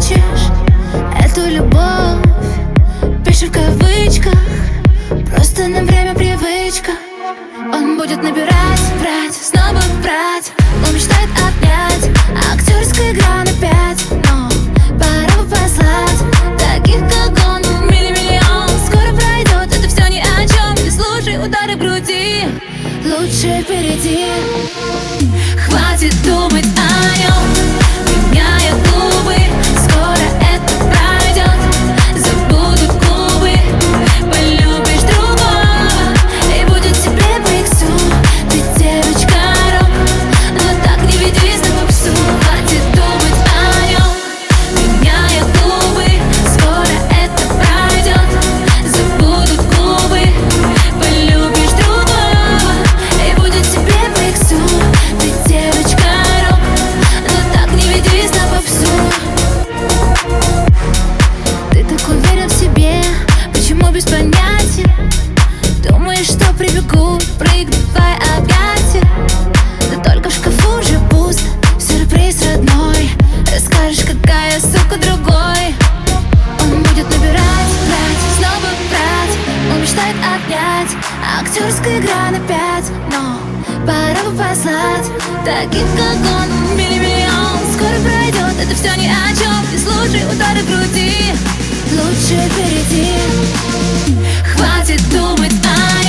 хочешь эту любовь, пиши в кавычках, просто на время привычка. Он будет набирать, брать, снова брать. Он мечтает обнять, актерская игра на 5. Но пора бы послать таких, как он, миллион. Скоро пройдет, это все ни о чем. Не слушай удары в груди, лучше впереди. Хватит думать о нем, меняя губы. Скоро это пройдет, забудут губы. Полюбишь другого, и будет тебе по иксу. Ты девочка рок, но так не ведись на попсу. Хватит думать о нем, меняя губы. Скоро это пройдет, забудут губы. Полюбишь другого, и будет тебе по иксу. Ты девочка рок, но так не ведись на попсу. Ты так уверен в себе, почему без понятия? Думаешь, что прибегу, прыгну в твои объятия? Да только в шкафу уже пусто, сюрприз родной. Расскажешь, какая сука другой. Он будет набирать, брать, снова брать. Он мечтает обнять, актерская игра на 5. Но пора бы послать таких, как он, миллион. Скоро пройдет, это все ни о чем. Не слушай удары в груди, лучше впереди. Хватит думать о